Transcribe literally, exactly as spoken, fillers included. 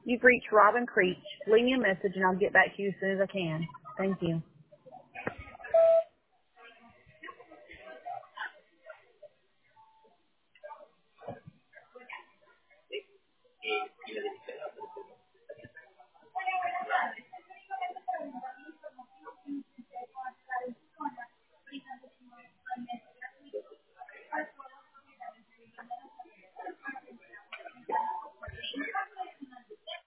You've reached Robin Creech. Leave me a message and I'll get back to you as soon as I can. Thank you.